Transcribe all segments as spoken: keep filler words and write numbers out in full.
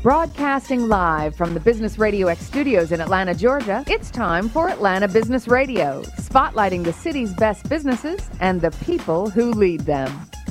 Broadcasting live from the Business Radio X studios in Atlanta, Georgia, it's time for Atlanta Business Radio, spotlighting the city's best businesses and the people who lead them.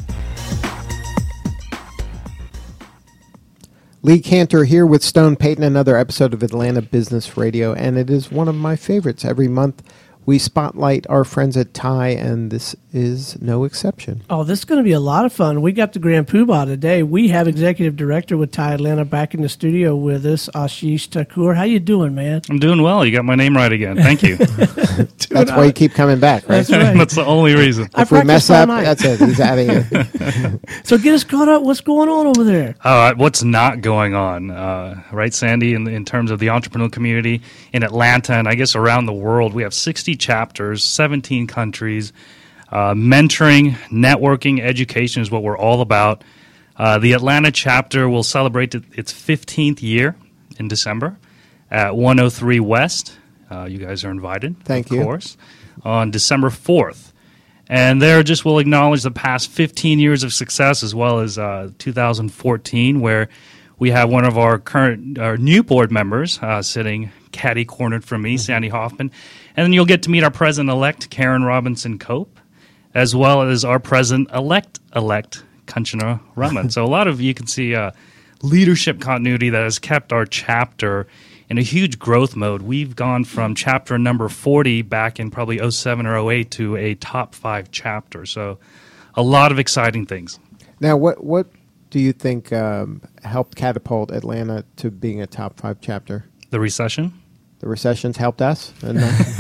Lee Cantor here with Stone Payton, another episode of Atlanta Business Radio, and it is one of my favorites. Every month we spotlight our friends at T I E, and this is no exception. Oh, this is going to be a lot of fun. We got the Grand Poobah today. We have Executive Director with T I E Atlanta back in the studio with us, Ashish Thakur. How you doing, man? I'm doing well. You got my name right again. Thank you. That's why you keep coming back, right? That's right. That's the only reason. If we mess up, that's it. He's out of here. So get us caught up. What's going on over there? Uh, what's not going on, uh, right, Sandy, in, in terms of the entrepreneurial community in Atlanta and I guess around the world? We have sixty chapters, seventeen countries. Uh, mentoring, networking, education is what we're all about. Uh, the Atlanta chapter will celebrate its fifteenth year in December at one oh three West. Uh, you guys are invited, Thank of you. course, on December fourth. And there just will acknowledge the past fifteen years of success as well as uh, two thousand fourteen, where we have one of our current, our new board members uh, sitting catty-cornered from me, Sandy Hoffman. And then you'll get to meet our president-elect, Karen Robinson Cope, as well as our president-elect-elect, Kanchana Raman. So a lot of, you can see, uh, leadership continuity that has kept our chapter in a huge growth mode. We've gone from chapter number forty back in probably oh seven or oh eight to a top five chapter. So a lot of exciting things. Now, what what do you think um, helped catapult Atlanta to being a top five chapter? The recession? The recession's helped us? And,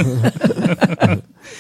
uh,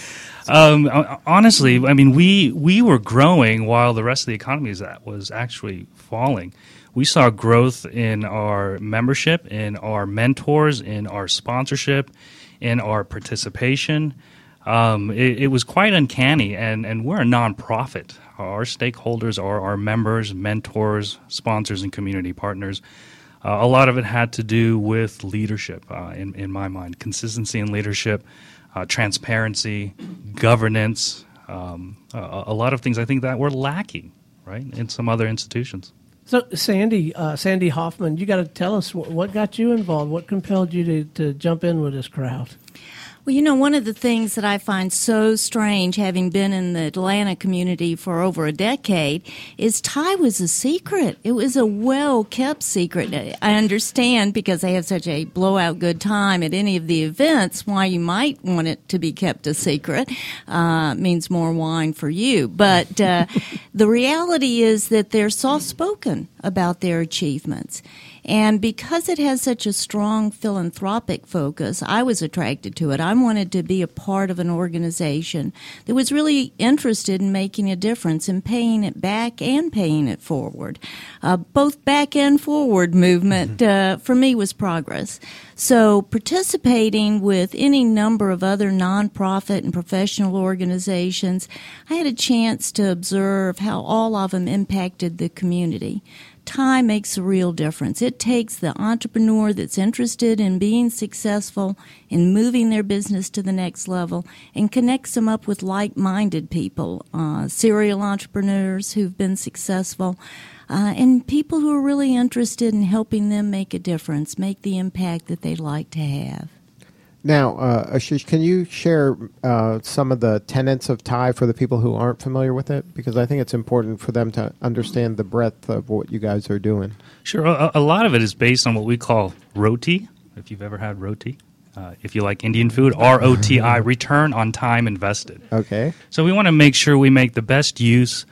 Um, honestly, I mean, we we were growing while the rest of the economy is at, was actually falling. We saw growth in our membership, in our mentors, in our sponsorship, in our participation. Um, it, it was quite uncanny, and, and we're a nonprofit. Our stakeholders are our members, mentors, sponsors, and community partners. Uh, a lot of it had to do with leadership, uh, in, in my mind, consistency in leadership. Uh, transparency, governance, um, a, a lot of things I think that were lacking, right, in some other institutions. So, Sandy, uh, Sandy Hoffman, you got to tell us what, what got you involved. What compelled you to, to jump in with this crowd? Well, you know, one of the things that I find so strange, having been in the Atlanta community for over a decade, is T I E was a secret. It was a well-kept secret. I understand, because they have such a blowout good time at any of the events, why you might want it to be kept a secret. Uh, means more wine for you. But uh, the reality is that they're soft-spoken about their achievements. And because it has such a strong philanthropic focus, I was attracted to it. I wanted to be a part of an organization that was really interested in making a difference and paying it back and paying it forward. Uh, both back and forward movement, uh, for me, was progress. So participating with any number of other nonprofit and professional organizations, I had a chance to observe how all of them impacted the community. T I E makes a real difference. It takes the entrepreneur that's interested in being successful, in moving their business to the next level, and connects them up with like-minded people, uh, serial entrepreneurs who've been successful, uh, and people who are really interested in helping them make a difference, make the impact that they'd like to have. now, uh, Ashish, can you share uh, some of the tenets of T I E for the people who aren't familiar with it? Because I think it's important for them to understand the breadth of what you guys are doing. Sure. A, a lot of it is based on what we call ROTI, if you've ever had roti. Uh, if you like Indian food, R O T I, return on time invested. Okay. So we want to make sure we make the best use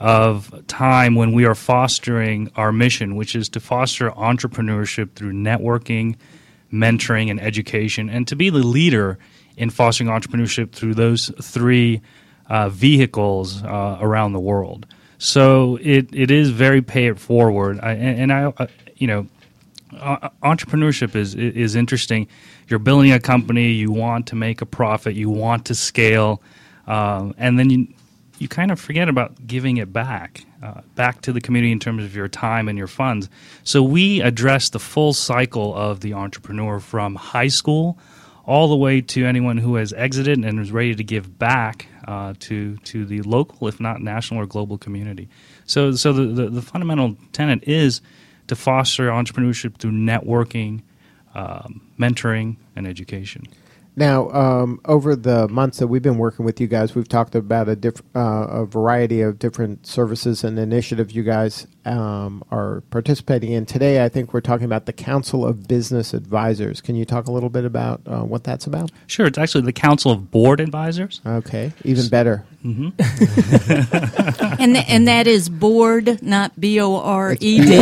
of time when we are fostering our mission, which is to foster entrepreneurship through networking, mentoring, and education, and to be the leader in fostering entrepreneurship through those three uh, vehicles uh, around the world. So it, it is very pay it forward. I, and, and I, uh, you know, uh, entrepreneurship is is interesting. You're building a company, you want to make a profit, you want to scale, um, and then you you kind of forget about giving it back, uh, back to the community in terms of your time and your funds. So we address the full cycle of the entrepreneur from high school all the way to anyone who has exited and is ready to give back uh, to to the local, if not national or global community. So so the, the, the fundamental tenet is to foster entrepreneurship through networking, um, mentoring, and education. Now, um, over the months that we've been working with you guys, we've talked about a, diff- uh, a variety of different services and initiatives you guys um, are participating in. Today, I think we're talking about the Council of Business Advisors. Can you talk a little bit about uh, what that's about? Sure. It's actually the Council of Board Advisors. Okay. Even better. Mm-hmm. and, th- and that is board, not B O R E D.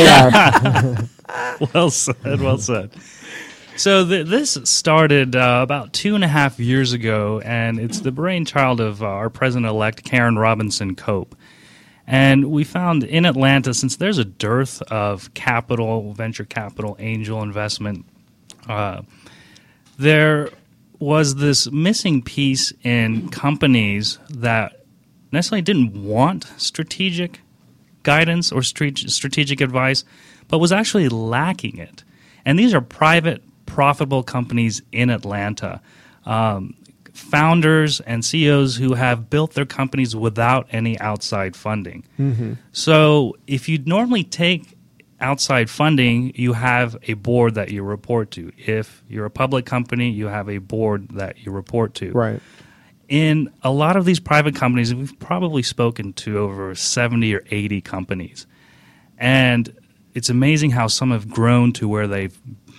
Well said. Well said. So th- this started uh, about two and a half years ago, and it's the brainchild of uh, our president-elect, Karen Robinson Cope. And we found in Atlanta, since there's a dearth of capital, venture capital, angel investment, uh, there was this missing piece in companies that necessarily didn't want strategic guidance or strate- strategic advice, but was actually lacking it. And these are private, profitable companies in Atlanta, um, founders and C E Os who have built their companies without any outside funding. Mm-hmm. So if you normally take outside funding, you have a board that you report to. If you're a public company, you have a board that you report to. Right. In a lot of these private companies, we've probably spoken to over seventy or eighty companies. And it's amazing how some have grown to where they've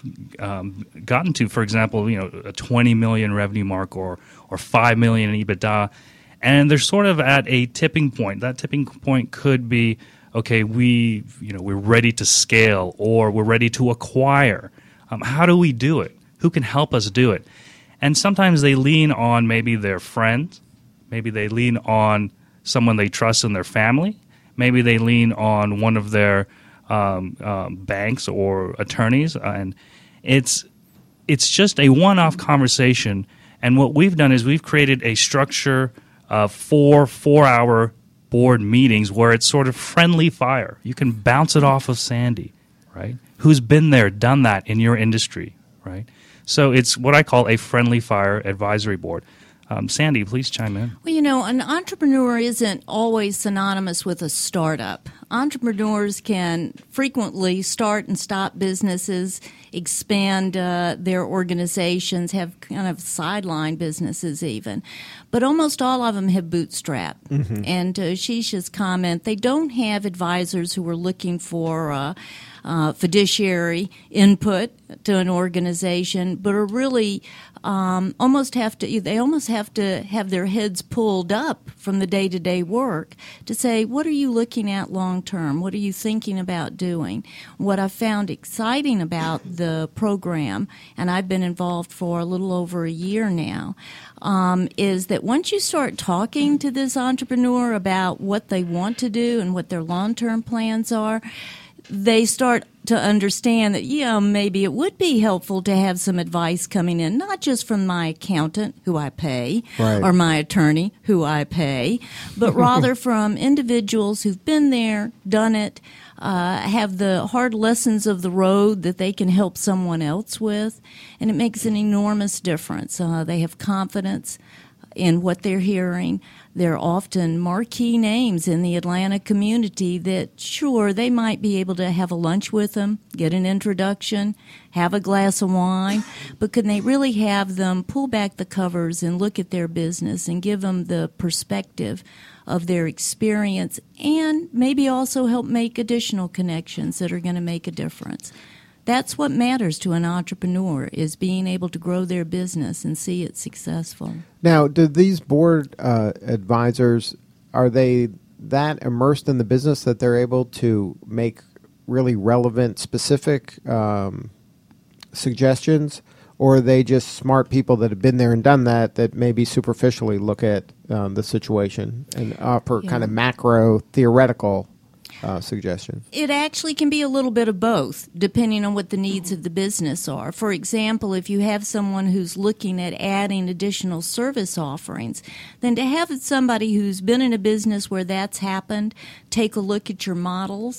Um, gotten to, for example, you know, a twenty million revenue mark or or five million in EBITDA, and they're sort of at a tipping point. That tipping point could be, okay, we you know we're ready to scale or we're ready to acquire. Um, how do we do it? Who can help us do it? And sometimes they lean on maybe their friends, maybe they lean on someone they trust in their family, maybe they lean on one of their Um, um, banks or attorneys, uh, and it's it's just a one-off conversation. And what we've done is we've created a structure of four four-hour board meetings where it's sort of friendly fire. You can bounce it off of Sandy, right? Who's been there, done that in your industry, right? So it's what I call a friendly fire advisory board. Um, Sandy, please chime in. Well, you know, an entrepreneur isn't always synonymous with a startup. Entrepreneurs can frequently start and stop businesses, expand uh, their organizations, have kind of sideline businesses even. But almost all of them have bootstrapped. Mm-hmm. And to Ashisha's comment, they don't have advisors who are looking for uh, uh, fiduciary input to an organization, but are really um, almost have to, they almost have to have their heads pulled up from the day-to-day work to say, what are you looking at long-term? What are you thinking about doing? What I found exciting about the program, and I've been involved for a little over a year now, um, is that once you start talking to this entrepreneur about what they want to do and what their long-term plans are, they start to understand that, yeah, maybe it would be helpful to have some advice coming in, not just from my accountant, who I pay, right, or my attorney, who I pay, but rather from individuals who've been there, done it, uh, have the hard lessons of the road that they can help someone else with, and it makes an enormous difference. Uh, they have confidence in what they're hearing. They're often marquee names in the Atlanta community that, sure, they might be able to have a lunch with them, get an introduction, have a glass of wine, but can they really have them pull back the covers and look at their business and give them the perspective of their experience and maybe also help make additional connections that are going to make a difference? That's what matters to an entrepreneur, is being able to grow their business and see it successful. Now, do these board uh, advisors, are they that immersed in the business that they're able to make really relevant, specific um, suggestions? Or are they just smart people that have been there and done that, that maybe superficially look at um, the situation and offer Yeah. kind of macro, theoretical Uh, suggestion? It actually can be a little bit of both, depending on what the needs of the business are. For example, if you have someone who's looking at adding additional service offerings, then to have somebody who's been in a business where that's happened take a look at your models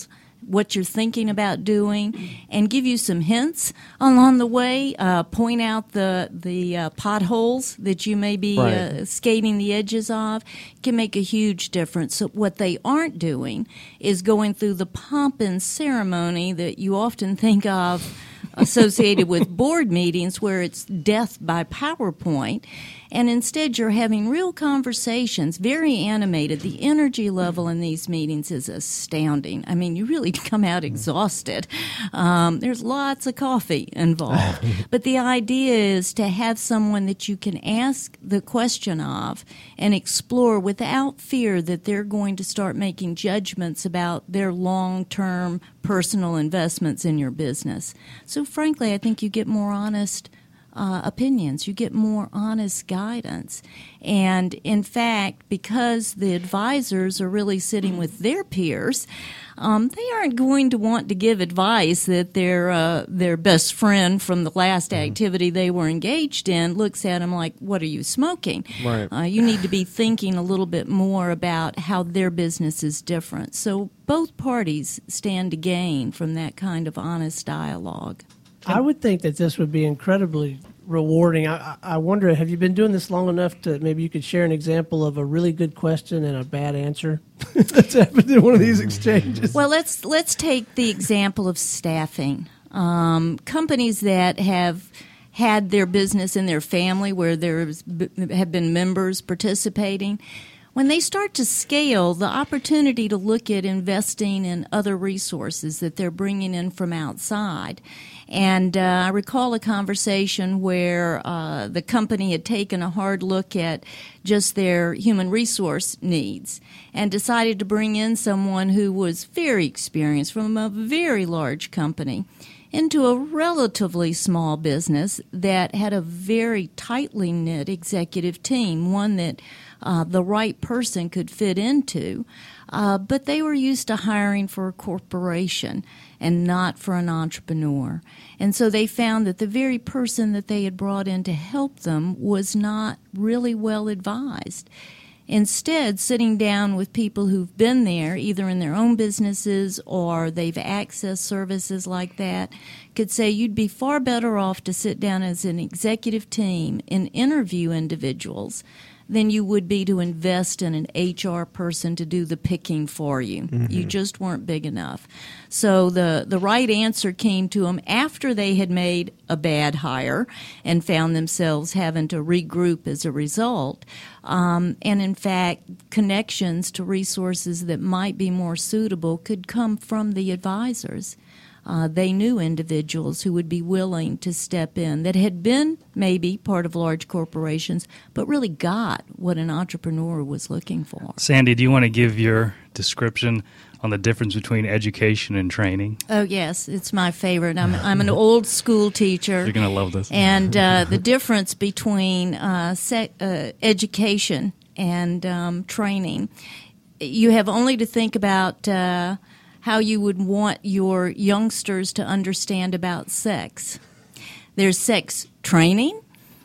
what you're thinking about doing, and give you some hints along the way. Uh, point out the the uh, potholes that you may be Right. uh, skating the edges of. Can make a huge difference. So what they aren't doing is going through the pomp and ceremony that you often think of associated with board meetings, where it's death by PowerPoint, and instead you're having real conversations, very animated. The energy level in these meetings is astounding. I mean, you really come out exhausted. Um, there's lots of coffee involved. But the idea is to have someone that you can ask the question of and explore without fear that they're going to start making judgments about their long-term personal investments in your business. So frankly, I think you get more honest uh, opinions. You get more honest guidance. And in fact, because the advisors are really sitting with their peers, um, they aren't going to want to give advice that their uh, their best friend from the last activity they were engaged in looks at them like, what are you smoking? Right. Uh, you need to be thinking a little bit more about how their business is different. So both parties stand to gain from that kind of honest dialogue. I would think that this would be incredibly rewarding. I, I wonder, have you been doing this long enough to maybe you could share an example of a really good question and a bad answer that's happened in one of these exchanges? Well, let's let's take the example of staffing. Um, companies that have had their business in their family, where there have been members participating, when they start to scale, the opportunity to look at investing in other resources that they're bringing in from outside. And uh, I recall a conversation where uh, the company had taken a hard look at just their human resource needs and decided to bring in someone who was very experienced from a very large company into a relatively small business that had a very tightly knit executive team, one that uh, the right person could fit into. Uh, but they were used to hiring for a corporation and not for an entrepreneur. And so they found that the very person that they had brought in to help them was not really well advised. Instead, sitting down with people who've been there, either in their own businesses or they've accessed services like that, could say you'd be far better off to sit down as an executive team and interview individuals than you would be to invest in an H R person to do the picking for you. Mm-hmm. You just weren't big enough. So the, the right answer came to them after they had made a bad hire and found themselves having to regroup as a result. Um, and in fact, connections to resources that might be more suitable could come from the advisors. Uh, they knew individuals who would be willing to step in that had been maybe part of large corporations, but really got what an entrepreneur was looking for. Sandy, do you want to give your description on the difference between education and training? Oh, yes. It's my favorite. I'm, I'm an old school teacher. You're going to love this. And uh, the difference between uh, se- uh, education and um, training, you have only to think about uh, how you would want your youngsters to understand about sex. There's sex training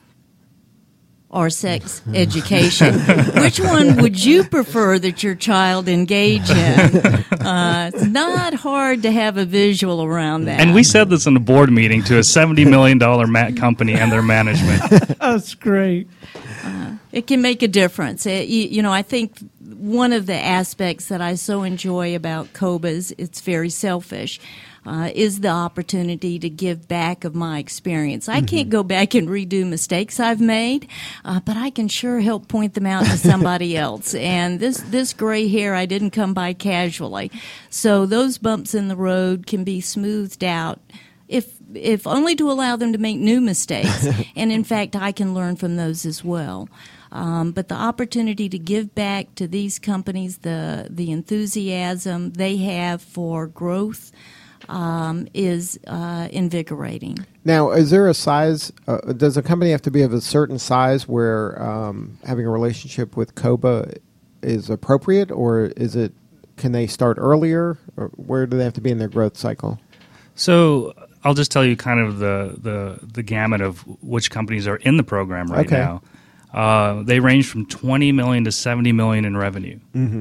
or sex education. Which one would you prefer that your child engage in? Uh, it's not hard to have a visual around that. And we said this in a board meeting to a seventy million dollars mat company and their management. That's great. Uh, it can make a difference. It, you, you know, I think one of the aspects that I so enjoy about COBA is it's very selfish. Uh, is the opportunity to give back of my experience. I mm-hmm. can't go back and redo mistakes I've made, uh, but I can sure help point them out to somebody else. And this, this gray hair I didn't come by casually. So those bumps in the road can be smoothed out if if only to allow them to make new mistakes. And in fact, I can learn from those as well. Um, but the opportunity to give back to these companies, the the enthusiasm they have for growth, Um, is uh, invigorating. Now, is there a size? Uh, does a company have to be of a certain size where um, having a relationship with COBA is appropriate, or is it? Can they start earlier, or where do they have to be in their growth cycle? So I'll just tell you kind of the the, the gamut of which companies are in the program right okay. now. Uh, they range from twenty million to seventy million in revenue. Mm-hmm.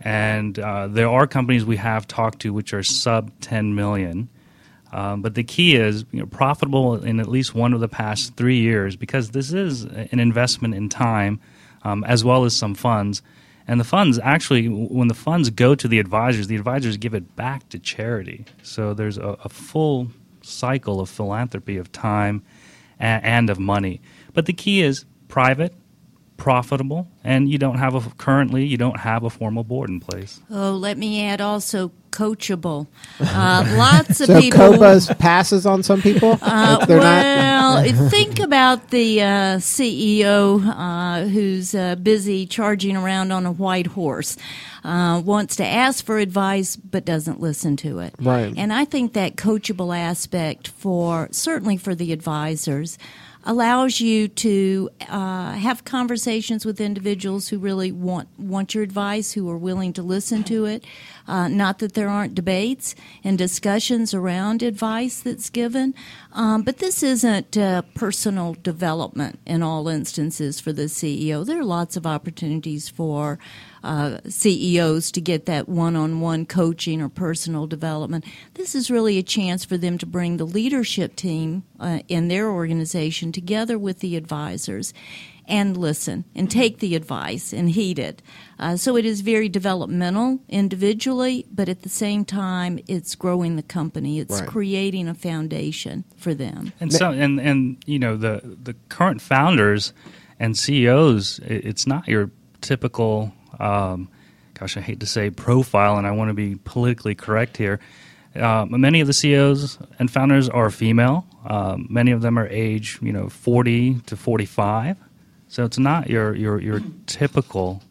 And uh, there are companies we have talked to which are sub ten million. Um, but the key is, you know, profitable in at least one of the past three years, because this is an investment in time, um, as well as some funds. And the funds actually, when the funds go to the advisors, the advisors give it back to charity. So there's a, a full cycle of philanthropy, of time, and, and of money. But the key is private, profitable, and you don't have a currently you don't have a formal board in place. Oh, let me add also coachable. Uh, lots of so people. COBA's passes on some people. Uh, If they're well, not. think about the uh, C E O uh, who's uh, busy charging around on a white horse, uh, wants to ask for advice but doesn't listen to it. Right. And I think that coachable aspect for certainly for the advisors allows you to uh, have conversations with individuals who really want want your advice, who are willing to listen to it. Uh, not that there aren't debates and discussions around advice that's given, um, but this isn't uh, personal development in all instances for the C E O. There are lots of opportunities for uh, C E Os to get that one-on-one coaching or personal development. This is really a chance for them to bring the leadership team uh, in their organization together with the advisors and listen and take the advice and heed it. Uh, so it is very developmental individually, but at the same time, it's growing the company. It's Right. creating a foundation for them. And so, and and you know, the the current founders and C E Os, it, it's not your typical. Um, gosh, I hate to say profile, and I want to be politically correct here. Uh, many of the C E Os and founders are female. Um, many of them are age, you know, forty to forty-five. So it's not your your your typical,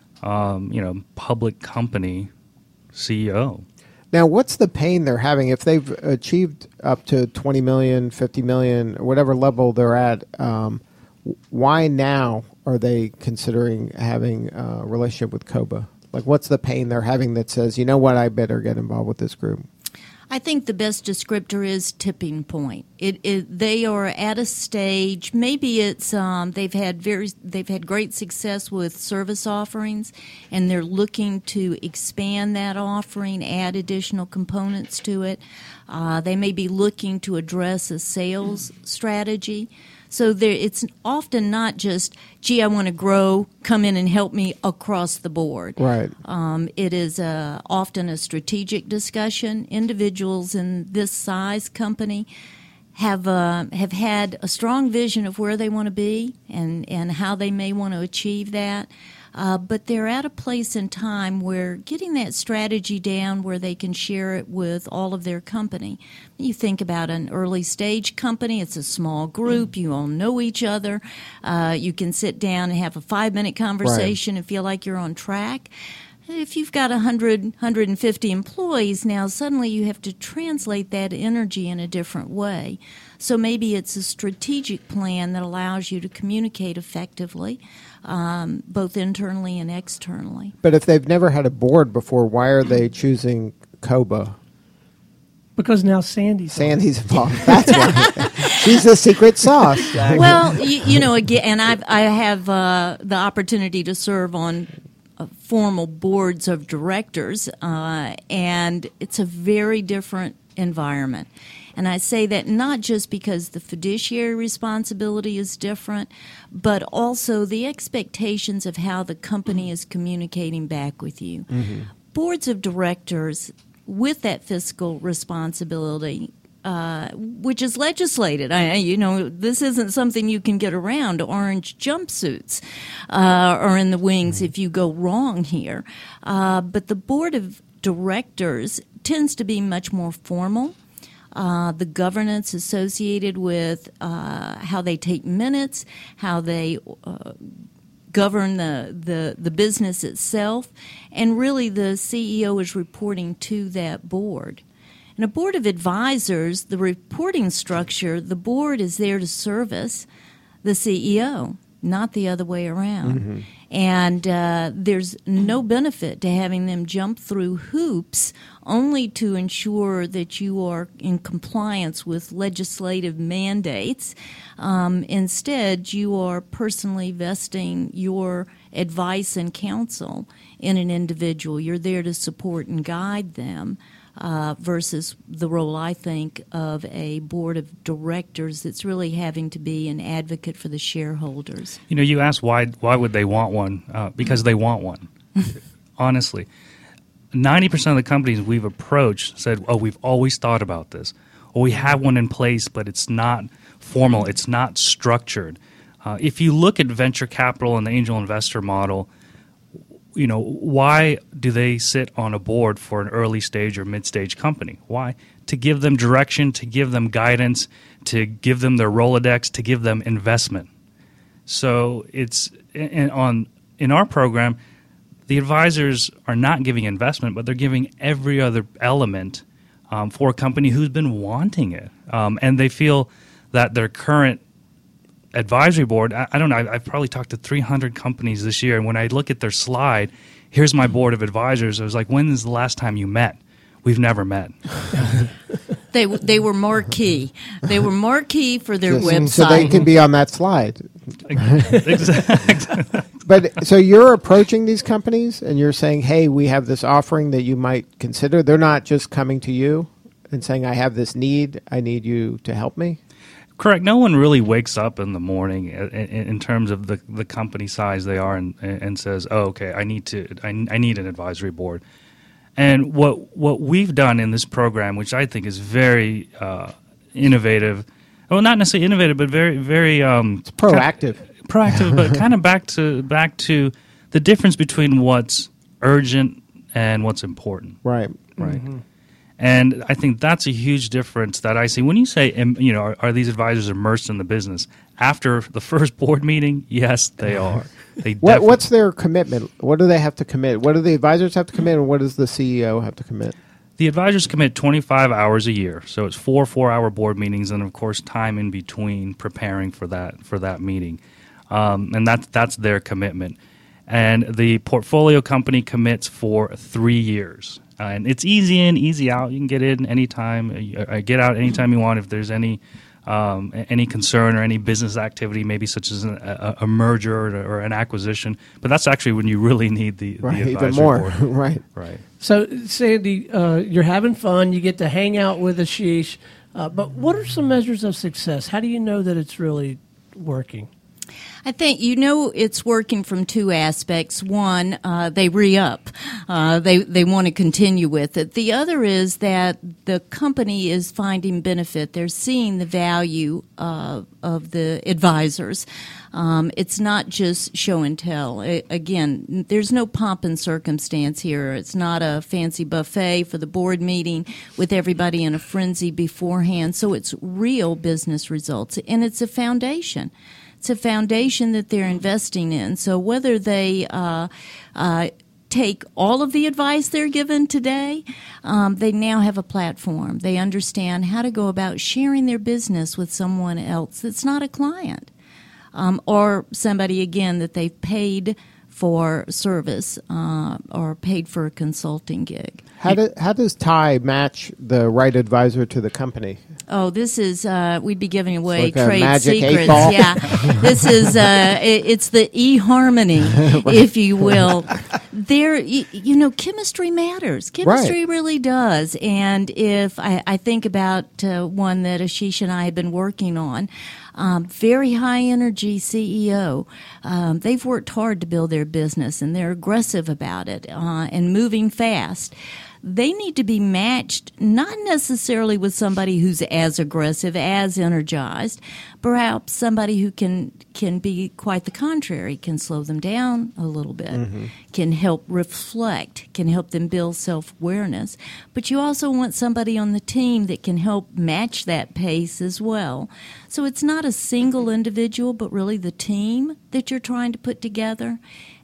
um, you know, public company C E O. Now, what's the pain they're having if they've achieved up to twenty million, fifty million, or whatever level they're at? Um, why now are they considering having a relationship with COBA? Like, what's the pain they're having that says, you know what, I better get involved with this group? I think the best descriptor is tipping point. It, it they are at a stage. Maybe it's um, they've had very they've had great success with service offerings, and they're looking to expand that offering, add additional components to it. Uh, they may be looking to address a sales strategy. So there, it's often not just, gee, I want to grow, come in and help me across the board. Right. Um, it is uh, often a strategic discussion. Individuals in this size company have uh, have had a strong vision of where they want to be and, and how they may want to achieve that. Uh, but they're at a place in time where getting that strategy down where they can share it with all of their company. You think about an early stage company, it's a small group, you all know each other, uh, you can sit down and have a five-minute conversation and feel like you're on track. If you've got one hundred, one hundred fifty employees now, suddenly you have to translate that energy in a different way. So maybe it's a strategic plan that allows you to communicate effectively, um, both internally and externally. But if they've never had a board before, why are they choosing COBA? Because now Sandy's Sandy's involved. That's why. She's the secret sauce. Well, you, you know, again, and I've, I have uh, the opportunity to serve on uh, formal boards of directors, uh, and it's a very different environment. And I say that not just because the fiduciary responsibility is different, but also the expectations of how the company is communicating back with you. Mm-hmm. Boards of directors with that fiscal responsibility, uh, which is legislated. I, you know, this isn't something you can get around. Orange jumpsuits uh, are in the wings mm-hmm. if you go wrong here. Uh, but the board of directors tends to be much more formal. Uh, the governance associated with uh, how they take minutes, how they uh, govern the, the, the business itself, and really the C E O is reporting to that board. In a board of advisors, the reporting structure, the board is there to service the C E O, not the other way around. Mm-hmm. And uh, there's no benefit to having them jump through hoops only to ensure that you are in compliance with legislative mandates. Um, instead, you are personally vesting your advice and counsel in an individual. You're there to support and guide them. Uh, versus the role, I think, of a board of directors that's really having to be an advocate for the shareholders. You know, you asked why why would they want one? Uh, because they want one. Honestly, ninety percent of the companies we've approached said, oh, we've always thought about this. Or we have one in place, but it's not formal. It's not structured. Uh, if you look at venture capital and the angel investor model, you know, why do they sit on a board for an early stage or mid-stage company? Why? To give them direction, to give them guidance, to give them their Rolodex, to give them investment. So it's in, on in our program, the advisors are not giving investment, but they're giving every other element um, for a company who's been wanting it. Um, and they feel that their current advisory board, I, I don't know, I, I've probably talked to three hundred companies this year, and when I look at their slide, here's my board of advisors, I was like, when is the last time you met? We've never met. They they were marquee. They were marquee for their Just, website. so they can be on that slide. Exactly. But so you're approaching these companies and you're saying, hey, we have this offering that you might consider. They're not just coming to you and saying, I have this need. I need you to help me. Correct. No one really wakes up in the morning in, in terms of the, the company size they are and, and says, oh, okay, I need to I, I need an advisory board. And what what we've done in this program, which I think is very uh, innovative, well, not necessarily innovative, but very very um, it's proactive, kind of, proactive, but kind of back to back to the difference between what's urgent and what's important. Right. Right. Mm-hmm. And I think that's a huge difference that I see. When you say, you know, are, are these advisors immersed in the business? After the first board meeting, yes, they are. They what, what's their commitment? What do they have to commit? What do the advisors have to commit, and what does the C E O have to commit? The advisors commit twenty-five hours a year, so it's four four-hour board meetings, and of course, time in between preparing for that for that meeting, um, and that's that's their commitment. And the portfolio company commits for three years. Uh, and it's easy in, easy out. You can get in anytime, uh, get out anytime you want. If there's any um, any concern or any business activity, maybe such as an, a, a merger or, or an acquisition. But that's actually when you really need the, right, the advisory even more. board. Right. Right. So, Sandy, uh, you're having fun. You get to hang out with Ashish. Uh, but what are some measures of success? How do you know that it's really working? I think you know it's working from two aspects. One, uh, they re-up. Uh, they they want to continue with it. The other is that the company is finding benefit. They're seeing the value uh, of the advisors. Um, it's not just show and tell. It, again, there's no pomp and circumstance here. It's not a fancy buffet for the board meeting with everybody in a frenzy beforehand. So it's real business results, and it's a foundation. It's a foundation that they're investing in. So whether they uh, uh, take all of the advice they're given today, um, they now have a platform. They understand how to go about sharing their business with someone else that's not a client, um, or somebody, again, that they've paid for service uh, or paid for a consulting gig. How, do, how does Ty match the right advisor to the company? Oh, this is, uh, we'd be giving away like a trade magic eight secrets. ball. Yeah. This is, uh, it, it's the eHarmony, right. if you will. There, you, you know, chemistry matters. Chemistry right. really does. And if I, I think about uh, one that Ashish and I have been working on, um, very high energy C E O. Um, they've worked hard to build their business, and they're aggressive about it uh, and moving fast. They need to be matched not necessarily with somebody who's as aggressive, as energized, perhaps somebody who can can be quite the contrary, can slow them down a little bit, mm-hmm. can help reflect, can help them build self-awareness. But you also want somebody on the team that can help match that pace as well. So it's not a single individual, but really the team that you're trying to put together.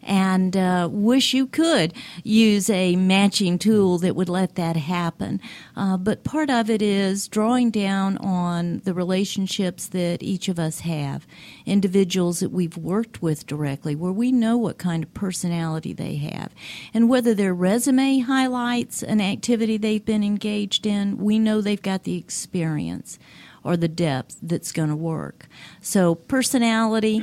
and uh, wish you could use a matching tool that would let that happen. Uh, but part of it is drawing down on the relationships that each of us have, individuals that we've worked with directly, where we know what kind of personality they have. And whether their resume highlights an activity they've been engaged in, we know they've got the experience or the depth that's going to work. So personality,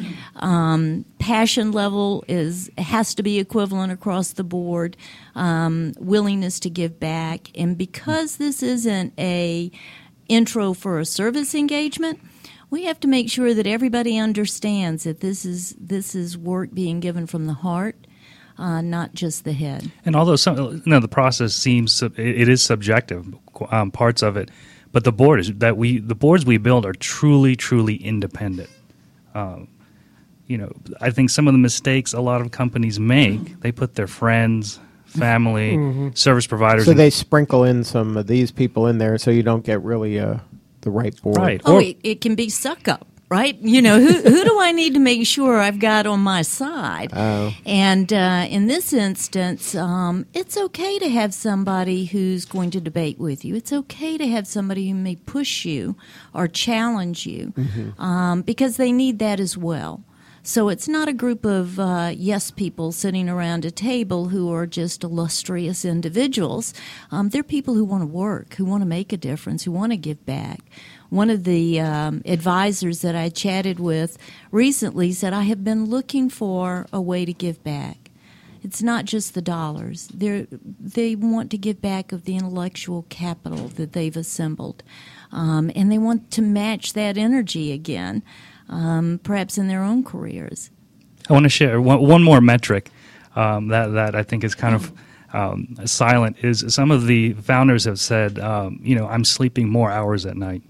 um, passion level is has to be equivalent across the board, um, willingness to give back. And because this isn't a intro for a service engagement, we have to make sure that everybody understands that this is this is work being given from the heart, uh, not just the head. And although some, you know, the process seems it, it is subjective, um, parts of it. But the board is that we the boards we build are truly, truly independent. Um, you know, I think some of the mistakes a lot of companies make, they put their friends, family, mm-hmm. service providers. So in, they sprinkle in some of these people in there, so you don't get really uh, the right board. Right. Oh, Or, it, it can be suck up. Right? You know, who who do I need to make sure I've got on my side? Oh. And uh, in this instance, um, it's okay to have somebody who's going to debate with you. It's okay to have somebody who may push you or challenge you, mm-hmm. um, because they need that as well. So it's not a group of uh, yes people sitting around a table who are just illustrious individuals. Um, they're people who want to work, who want to make a difference, who want to give back. One of the um, advisors that I chatted with recently said, I have been looking for a way to give back. It's not just the dollars. They're, they want to give back of the intellectual capital that they've assembled. Um, and they want to match that energy again, um, perhaps in their own careers. I want to share one, one more metric um, that, that I think is kind of um, silent, is some of the founders have said, um, you know, I'm sleeping more hours at night.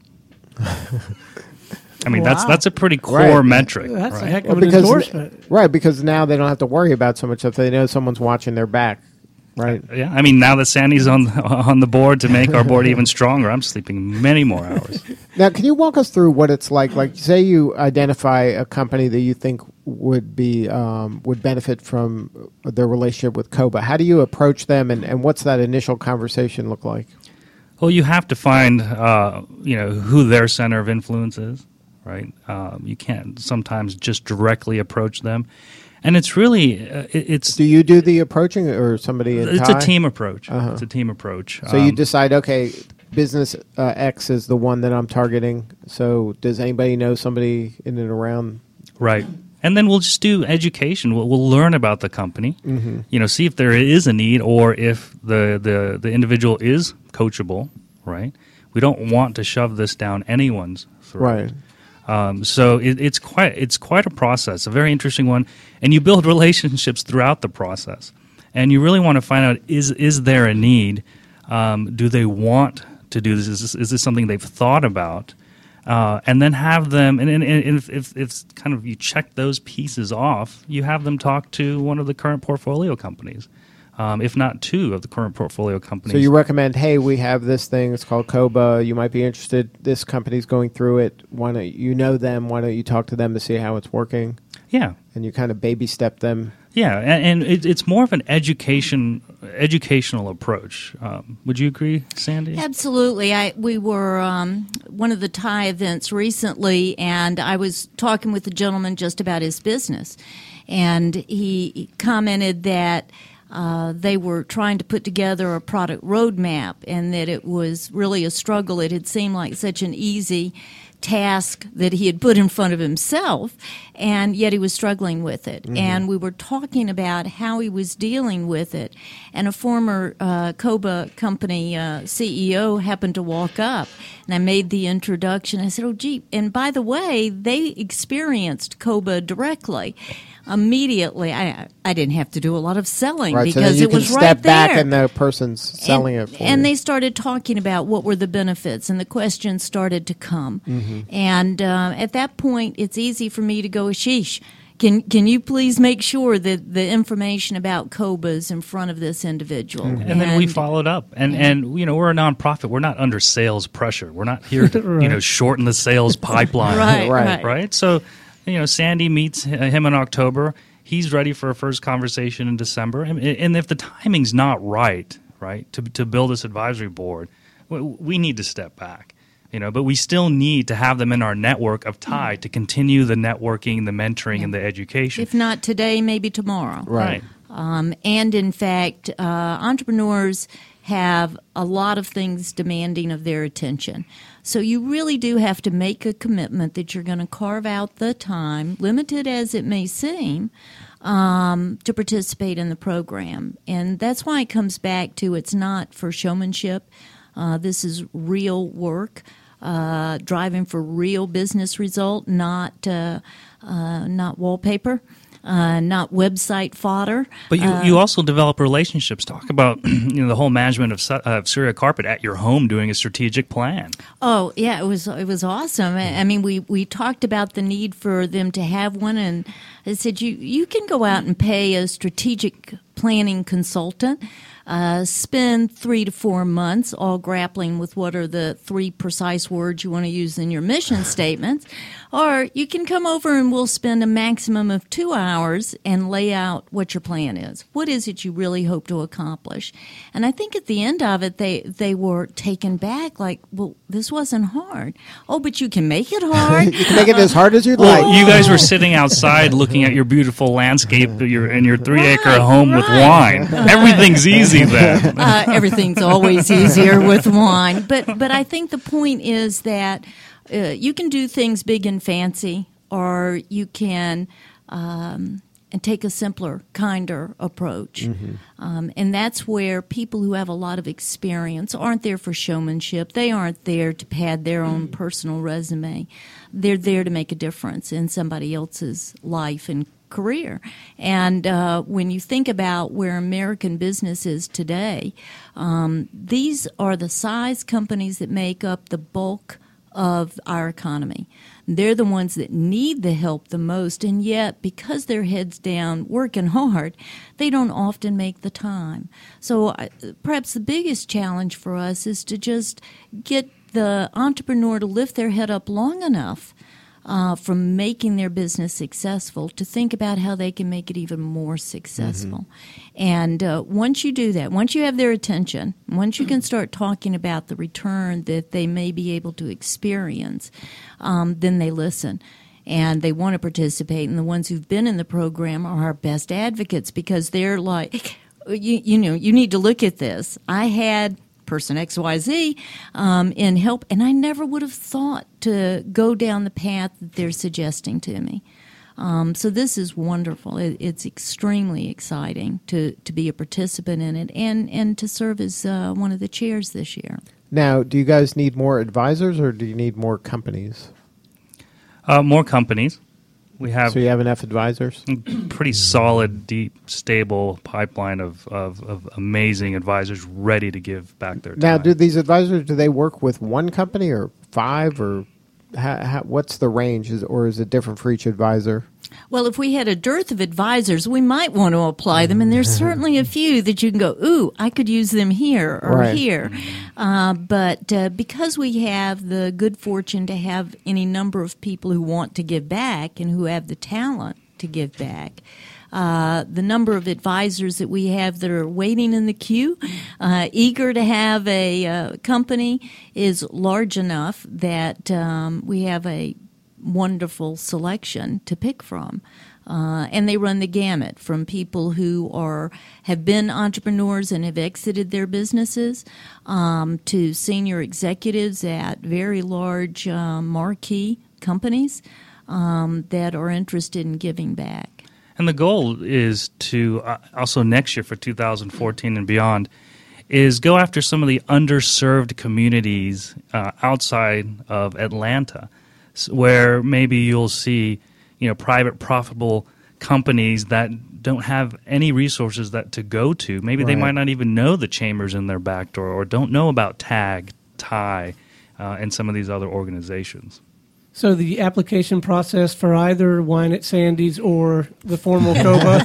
I mean, Wow. that's that's a pretty core Right. metric. That's right? a heck of Well, an because endorsement. right, because now they don't have to worry about so much stuff. They know someone's watching their back, right? Yeah, I mean, now that Sandy's on on the board to make our board even stronger, I'm sleeping many more hours. Now, can you walk us through what it's like? Like, say you identify a company that you think would be um, would benefit from their relationship with COBA. How do you approach them, and, and what's that initial conversation look like? Well, you have to find, uh, you know, who their center of influence is, right? Um, you can't sometimes just directly approach them, and it's really uh, it, it's Do you do the approaching, or somebody in it's Thai? a team approach. Uh-huh. It's a team approach. So you Um, decide, okay, business uh, X is the one that I'm targeting. So does anybody know somebody in and around? Right. And then we'll just do education. We'll, we'll learn about the company, Mm-hmm. you know, see if there is a need or if the, the, the individual is coachable, right? We don't want to shove this down anyone's throat. Right. Um, so it, it's quite it's quite a process, a very interesting one. And you build relationships throughout the process. And you really want to find out, is is there a need? Um, do they want to do this? Is this, is this something they've thought about? Uh, and then have them, and, and, and if, if, if kind of you check those pieces off, you have them talk to one of the current portfolio companies, um, if not two of the current portfolio companies. So you recommend, hey, we have this thing. It's called COBA. You might be interested. This company's going through it. Why don't you know them? Why don't you talk to them to see how it's working? Yeah. And you kind of baby step them. Yeah, and, and it, it's more of an education, educational approach. Um, would you agree, Sandy? Absolutely. I we were um, one of the Thai events recently, and I was talking with a gentleman just about his business, and he commented that uh, they were trying to put together a product roadmap, and that it was really a struggle. It had seemed like such an easy task that he had put in front of himself, and yet he was struggling with it. Mm-hmm. And we were talking about how he was dealing with it. And a former uh, COBA company uh, C E O happened to walk up, and I made the introduction. I said, oh, gee, and by the way, they experienced COBA directly. Immediately, I I didn't have to do a lot of selling, Right, because so then you it can was step right back there. and the person's selling and, it for and you. they started talking about what were the benefits, and the questions started to come. Mm-hmm. And uh, at that point, it's easy for me to go, Ashish, can can you please make sure that the information about COBA is in front of this individual? Mm-hmm. And then we followed up, and and you know, we're a nonprofit. We're not under sales pressure. We're not here to Right. you know shorten the sales pipeline. Right, Right. right. Right. So, you know, Sandy meets h- him in October. he's ready for a first conversation in December. And, and if the timing's not right, right, to to build this advisory board, we, we need to step back. You know, but we still need to have them in our network of Thai to continue the networking, the mentoring, yeah. and the education. If not today, maybe tomorrow. Right. Um, and in fact, uh, entrepreneurs have a lot of things demanding of their attention. So you really do have to make a commitment that you're going to carve out the time, limited as it may seem, um, to participate in the program. And that's why it comes back to it's not for showmanship. Uh, this is real work. Uh, driving for real business result, not uh, uh, not wallpaper, uh, not website fodder. But you, uh, you also develop relationships. Talk about you know the whole management of, of Surya Carpet at your home, doing a strategic plan. Oh yeah, it was it was awesome. I, I mean, we, we talked about the need for them to have one, and I said you you can go out and pay a strategic planning consultant. Uh, spend three to four months all grappling with what are the three precise words you want to use in your mission statements. Or you can come over and we'll spend a maximum of two hours and lay out what your plan is. What is it you really hope to accomplish? And I think at the end of it, they, they were taken back like, well, this wasn't hard. Oh, but you can make it hard. You can make it as hard as you'd well, like. You guys were sitting outside looking at your beautiful landscape your, in your three-acre Right, home right. with wine. Everything's easy then. Uh, everything's always easier with wine. But but I think the point is that uh, you can do things big and fancy, or you can um, and take a simpler, kinder approach. Mm-hmm. Um, and that's where people who have a lot of experience aren't there for showmanship. They aren't there to pad their own personal resume. They're there to make a difference in somebody else's life and career. And uh, when you think about where American business is today, um, these are the size companies that make up the bulk of our economy. They're the ones that need the help the most, and yet because they're heads down working hard, they don't often make the time. So uh, perhaps the biggest challenge for us is to just get the entrepreneur to lift their head up long enough Uh, from making their business successful to think about how they can make it even more successful. Mm-hmm. And uh, once you do that, once you have their attention, once you can start talking about the return that they may be able to experience, um, then they listen. And they want to participate. And the ones who've been in the program are our best advocates because they're like, you, you know, you need to look at this. I had person X Y Z um, in help, and I never would have thought to go down the path that they're suggesting to me. Um, so this is wonderful. It, it's extremely exciting to, to be a participant in it and, and to serve as uh, one of the chairs this year. Now, do you guys need more advisors or do you need more companies? Uh, more companies. We have so you have enough advisors? Pretty solid, deep, stable pipeline of, of, of amazing advisors ready to give back their time. Now, do these advisors, do they work with one company or five, or how, how, what's the range, is, or is it different for each advisor? Well, if we had a dearth of advisors, we might want to apply them, and there's certainly a few that you can go, ooh, I could use them here or right. here. Uh, but uh, because we have the good fortune to have any number of people who want to give back and who have the talent to give back, uh, the number of advisors that we have that are waiting in the queue, uh, eager to have a uh, company, is large enough that um, we have a wonderful selection to pick from. Uh, and they run the gamut from people who are have been entrepreneurs and have exited their businesses um, to senior executives at very large uh, marquee companies um, that are interested in giving back. And the goal is to, uh, also next year for two thousand fourteen and beyond, is go after some of the underserved communities uh, outside of Atlanta, where maybe you'll see, you know, private profitable companies that don't have any resources that to go to. Maybe right. they might not even know the chambers in their back door, or don't know about TAG, Thai, uh, and some of these other organizations. So the application process for either Wine at Sandy's or the formal COBA,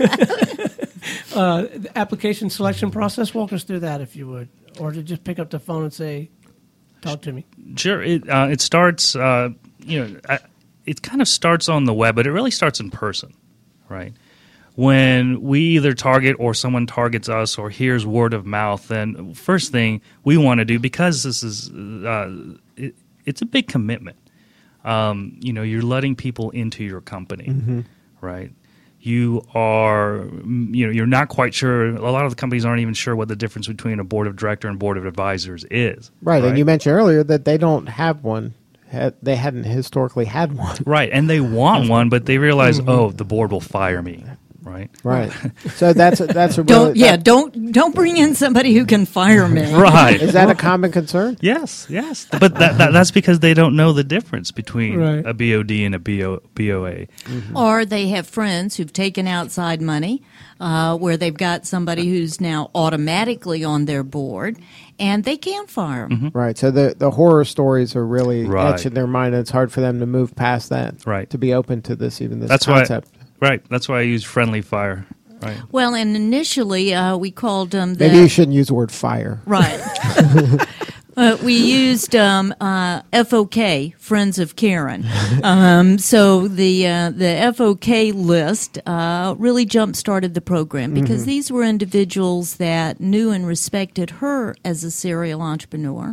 uh, the application selection process, walk us through that if you would, or to just pick up the phone and say, talk to me. Sure. It uh, it starts, uh, you know, it kind of starts on the web, but it really starts in person, right? when we either target or someone targets us or hears word of mouth, then first thing we want to do, because this is uh, it, it's a big commitment. Um, you know, you're letting people into your company, mm-hmm. right? You are, you know, you're not quite sure. A lot of the companies aren't even sure what the difference between a board of director and board of advisors is. Right, right? And you mentioned earlier that they don't have one. They hadn't historically had one. Right, and they want one, but they realize, mm-hmm. oh, the board will fire me. Right, right. So that's a, that's a don't really, yeah. that, Don't don't bring in somebody who can fire me. Right. Is that a common concern? Yes, yes. But that, that that's because they don't know the difference between right. a B O D and a B O, B O A. Mm-hmm. Or they have friends who've taken outside money, uh, where they've got somebody who's now automatically on their board, and they can fire them. Mm-hmm. Right. So the the horror stories are really right. etched in their mind, and it's hard for them to move past that. Right. To be open to this, even this that's concept. Why, right. That's why I use friendly fire. Right. Well, and initially uh, we called them. Um, Maybe you shouldn't use the word fire. Right. uh, we used um, uh, F O K, Friends of Karen. Um, so the uh, the F O K list uh, really jump started the program because mm-hmm. these were individuals that knew and respected her as a serial entrepreneur.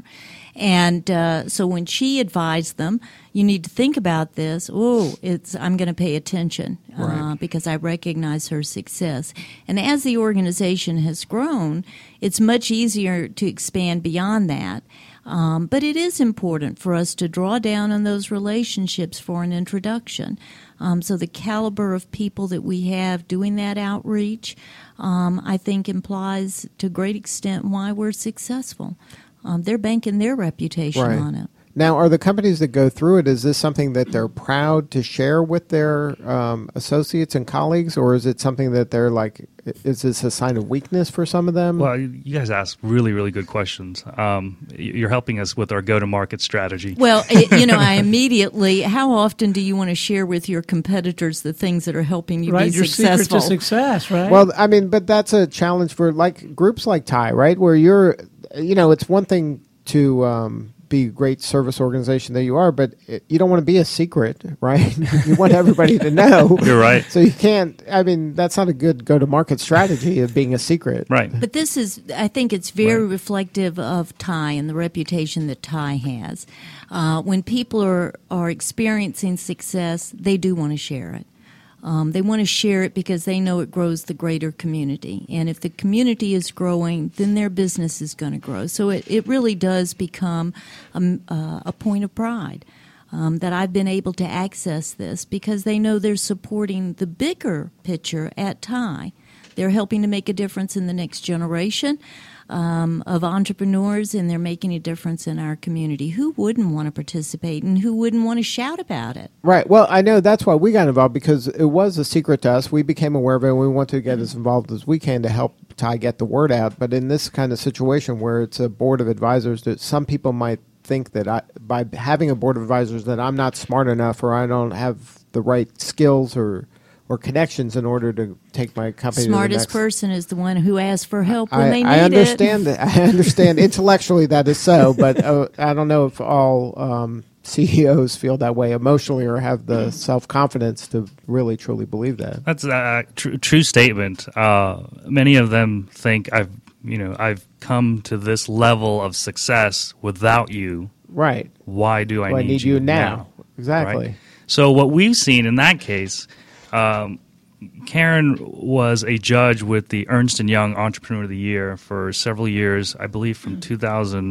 And uh, so when she advised them, you need to think about this. Oh, it's I'm going to pay attention uh, right. because I recognize her success. And as the organization has grown, it's much easier to expand beyond that. Um, but it is important for us to draw down on those relationships for an introduction. Um, so the caliber of people that we have doing that outreach, um, I think, implies to a great extent why we're successful. Um, they're banking their reputation right. on it. Now, are the companies that go through it, is this something that they're proud to share with their um, associates and colleagues, or is it something that they're like, is this a sign of weakness for some of them? Well, you guys ask really, really good questions. Um, you're helping us with our go-to-market strategy. Well, it, you know, I immediately, how often do you want to share with your competitors the things that are helping you right, be your successful? Secret to success, right? Well, I mean, but that's a challenge for like groups like T I, right, where you're, you know, it's one thing to um, be a great service organization that you are, but it, you don't want to be a secret, right? You want everybody to know. You're right. So you can't, I mean, that's not a good go-to-market strategy of being a secret. Right. But this is, I think it's very right. reflective of T I and the reputation that T I has. Uh, when people are, are experiencing success, they do want to share it. Um, they want to share it because they know it grows the greater community. And if the community is growing, then their business is going to grow. So it, it really does become a, uh, a point of pride um, that I've been able to access this because they know they're supporting the bigger picture at T I. They're helping to make a difference in the next generation um, of entrepreneurs, and they're making a difference in our community. Who wouldn't want to participate, and who wouldn't want to shout about it? Right. Well, I know that's why we got involved, because it was a secret to us. We became aware of it, and we wanted to get as involved as we can to help T I get the word out. But in this kind of situation where it's a board of advisors, that some people might think that I, by having a board of advisors that I'm not smart enough, or I don't have the right skills or or connections in order to take my company Smartest to the next. person is the one who asks for help when I, they need I understand it. that. I understand intellectually that is so, but uh, I don't know if all um, C E Os feel that way emotionally or have the self-confidence to really truly believe that. That's a tr- true statement. Uh, many of them think I've, you know, I've come to this level of success without you. Right. Why do I well, need, I need you, you now? now? Exactly. Right? So what we've seen in that case, um, Karen was a judge with the Ernst and Young Entrepreneur of the Year for several years, I believe from two thousand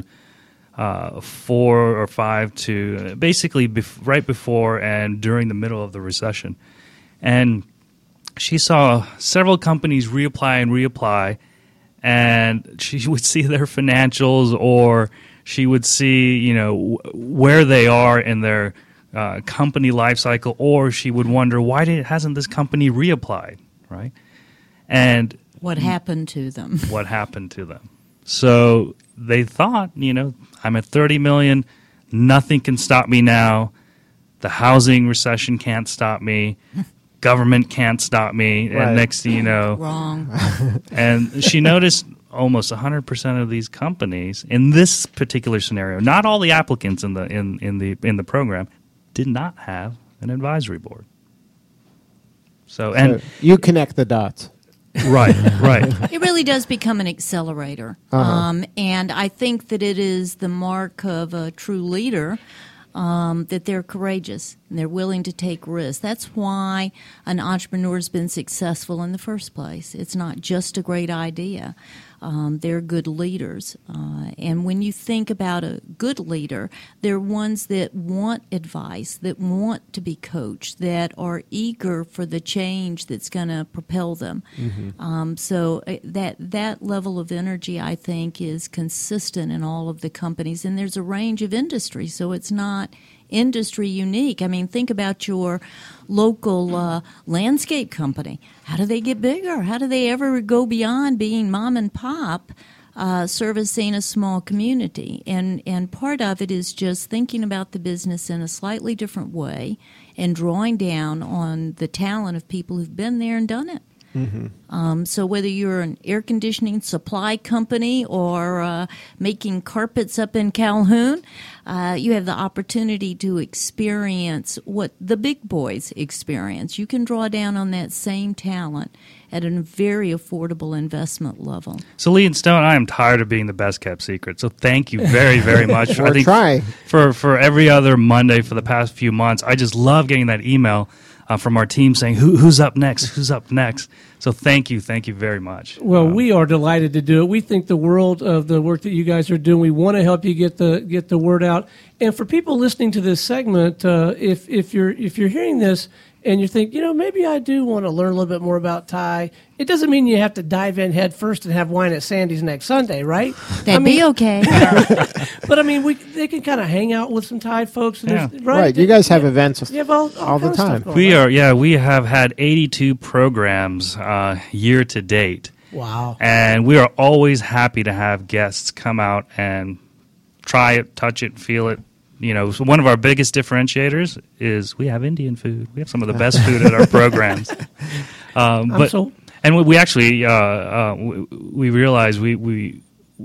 four or five to basically bef- right before and during the middle of the recession. And she saw several companies reapply and reapply, and she would see their financials, or she would see, you know, w- where they are in their Uh, company life cycle, or she would wonder, why did, hasn't this company reapplied, right? And what happened to them? What happened to them? So they thought, you know, I'm at thirty million, nothing can stop me now. The housing recession can't stop me. Government can't stop me. Right. And next thing you know, Wrong. And she noticed almost one hundred percent of these companies in this particular scenario, not all the applicants in the in, in the in the program, did not have an advisory board. So and So you connect the dots. right, right. It really does become an accelerator. Uh-huh. Um, and I think that it is the mark of a true leader um, that they're courageous and they're willing to take risks. That's why an entrepreneur's been successful in the first place. It's not just a great idea. Um, they're good leaders. Uh, and when you think about a good leader, they're ones that want advice, that want to be coached, that are eager for the change that's going to propel them. Mm-hmm. Um, so uh, that that level of energy, I think, is consistent in all of the companies. And there's a range of industries, so it's not industry unique. I mean, think about your local uh, landscape company. How do they get bigger? How do they ever go beyond being mom and pop, uh, servicing a small community? And and part of it is just thinking about the business in a slightly different way and drawing down on the talent of people who've been there and done it. Mm-hmm. Um, so whether you're an air conditioning supply company or uh, making carpets up in Calhoun, uh, you have the opportunity to experience what the big boys experience. You can draw down on that same talent at a very affordable investment level. So Lee and Stone, I am tired of being the best kept secret. So thank you very, very much. We're I think trying. for for every other Monday for the past few months, I just love getting that email Uh, from our team saying, Who, who's up next? Who's up next? So thank you. Thank you very much. Well, Um, we are delighted to do it. We think the world of the work that you guys are doing. We want to help you get the get the word out. And for people listening to this segment, uh, if if you're if you're hearing this and you think, you know, maybe I do want to learn a little bit more about Ty, it doesn't mean you have to dive in head first and have wine at Sandy's next Sunday, right? That'd I mean, be okay. But I mean, we they can kind of hang out with some Thai folks, and Yeah. there's- Right. right? You guys have events You have all, all, all the kind of stuff time. going We on. are, yeah, we have had eighty-two programs uh, year to date. Wow. And we are always happy to have guests come out and try it, touch it, feel it. You know, so one of our biggest differentiators is we have Indian food. We have some of the best food at our programs. Um, I'm but sold. and we, we actually uh, uh, we, we realized we we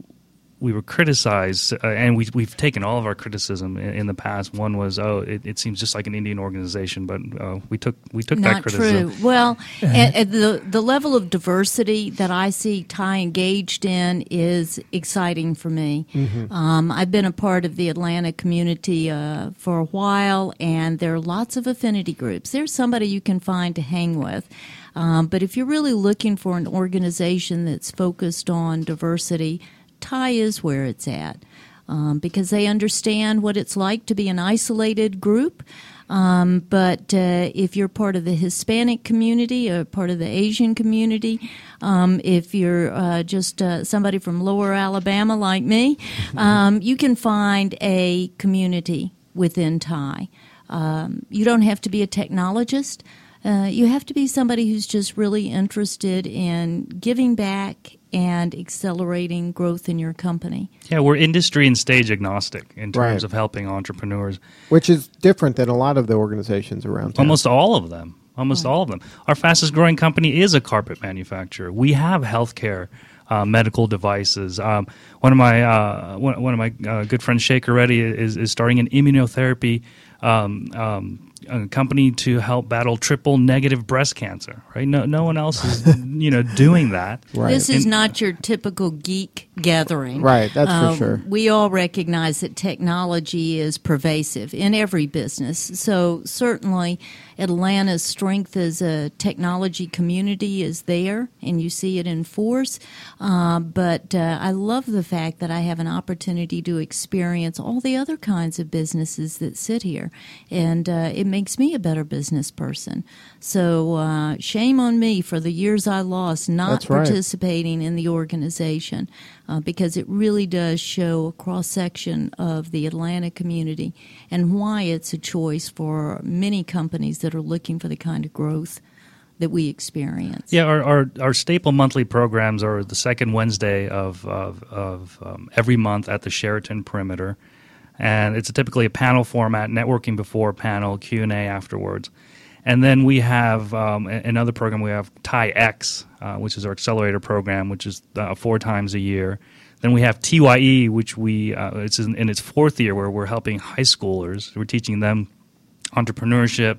we were criticized, uh, and we we've taken all of our criticism in, in the past. One was, oh, it, it seems just like an Indian organization, but uh, we took we took that Not criticism. true. Well, at, at the the level of diversity that I see Ty engaged in is exciting for me. Mm-hmm. Um, I've been a part of the Atlanta community uh, for a while, and there are lots of affinity groups. There's somebody you can find to hang with. Um, but if you're really looking for an organization that's focused on diversity, Ty is where it's at, um, because they understand what it's like to be an isolated group. Um, but uh, if you're part of the Hispanic community or part of the Asian community, um, if you're uh, just uh, somebody from lower Alabama like me, um, you can find a community within Ty. Um, you don't have to be a technologist. Uh, you have to be somebody who's just really interested in giving back and accelerating growth in your company. Yeah, we're industry and stage agnostic in terms Right. of helping entrepreneurs. which is different than a lot of the organizations around town. Almost all of them. Almost all of them. Our fastest growing company is a carpet manufacturer. We have healthcare, uh, medical devices. Um, one of my uh, one, one of my uh, good friends, Shaker Reddy, is is starting an immunotherapy um, um, a company to help battle triple negative breast cancer. Right? No, no one else is you know doing that. Right. This is And- not your typical geek gathering. Right, that's for Um, sure. We all recognize that technology is pervasive in every business. So certainly Atlanta's strength as a technology community is there, and you see it in force. Uh, but uh, I love the fact that I have an opportunity to experience all the other kinds of businesses that sit here, and uh, it makes me a better business person. So uh, shame on me for the years I lost not That's right. participating in the organization, uh, because it really does show a cross-section of the Atlanta community and why it's a choice for many companies that are looking for the kind of growth that we experience. Yeah, our, our, our staple monthly programs are the second Wednesday of of, of um, every month at the Sheraton Perimeter, and it's a typically a panel format, networking before panel, Q and A afterwards. And then we have um, a- another program. We have Ty X, uh, which is our accelerator program, which is uh, four times a year. Then we have T Y E, which we uh, it's in, in its fourth year, where we're helping high schoolers. We're teaching them entrepreneurship,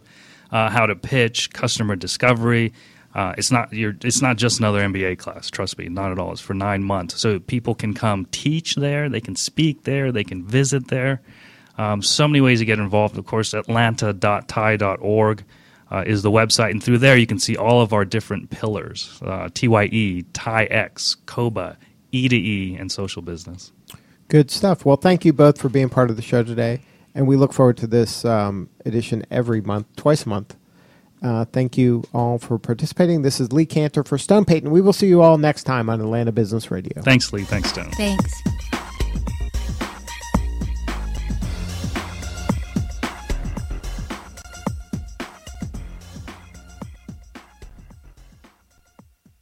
uh, how to pitch, customer discovery. Uh, it's not you're, it's not just another M B A class. Trust me, not at all. It's for nine months, so people can come teach there, they can speak there, they can visit there. Um, so many ways to get involved. Of course, atlanta dot T I E dot org uh, is the website, and through there you can see all of our different pillars: uh, T Y E, T I X, C O B A, E to E, and social business. Good stuff. Well, thank you both for being part of the show today, and we look forward to this um, edition every month, twice a month. Uh, thank you all for participating. This is Lee Cantor for Stone Payton. We will see you all next time on Atlanta Business Radio. Thanks, Lee. Thanks, Stone. Thanks.